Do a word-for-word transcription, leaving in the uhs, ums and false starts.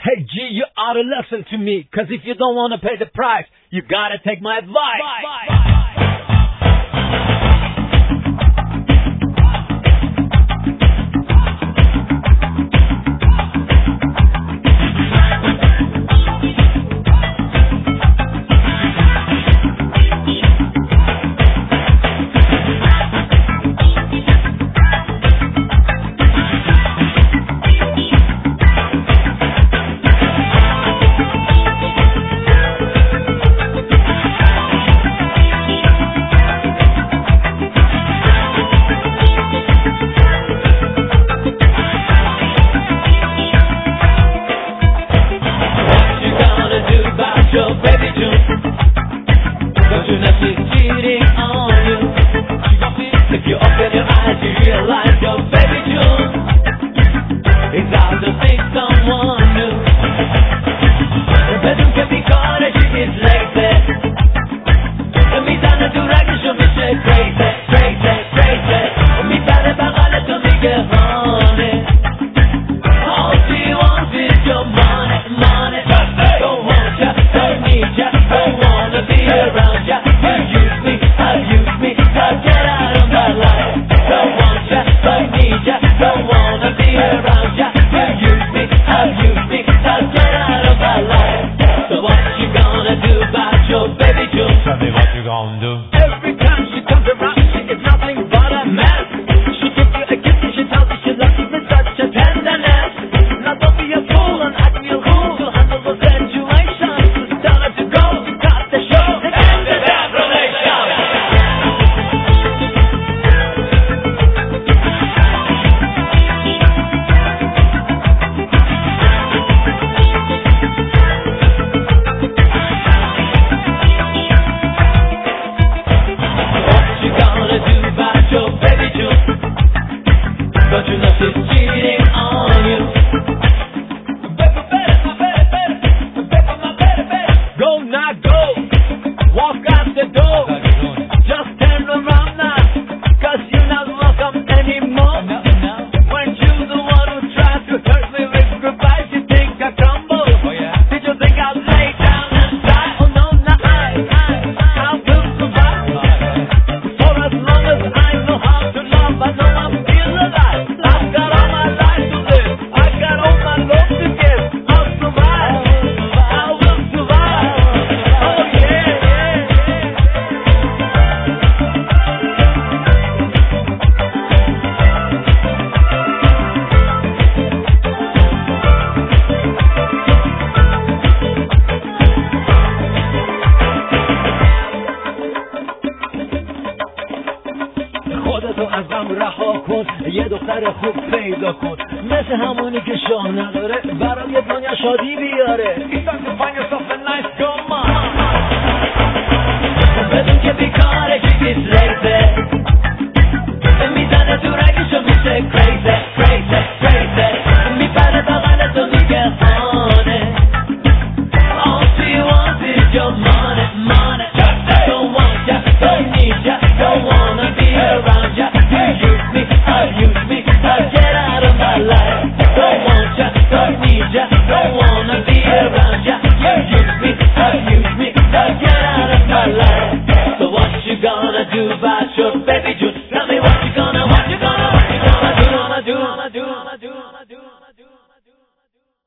Hey G, you ought to listen to me, cause if you don't wanna pay the price, you gotta take my advice. Bye. Bye. Every time she comes around, she is nothing but a mess. She gives you a kiss and she tells you she loves you with such a tenderness. Now don't be a fool and act me a fool to handle the situation. Just tell her to go, to cut the show, and end the damn Don't you know she's cheating on you? Go now, go. Walk out the door. Just turn around now, cause you're not welcome anymore. When you're the one who tried to hurt me with goodbye, you think I crumble? Did you think I'd lay down and die? Oh no, no, I, I, I will survive. For as long as I know how to love, I know I'm still alive. I've got all my life to live. I got all my love to give. I'll survive. I will survive. Oh yeah, yeah, خودتو ازم رها کن، یه دختر خوب پیدا کن، مثل همونی که شاه نداره، برای دنیا شادی بیاره. It's time to find yourself a nice girl, man. بدون که بیکاره، she gets lazy.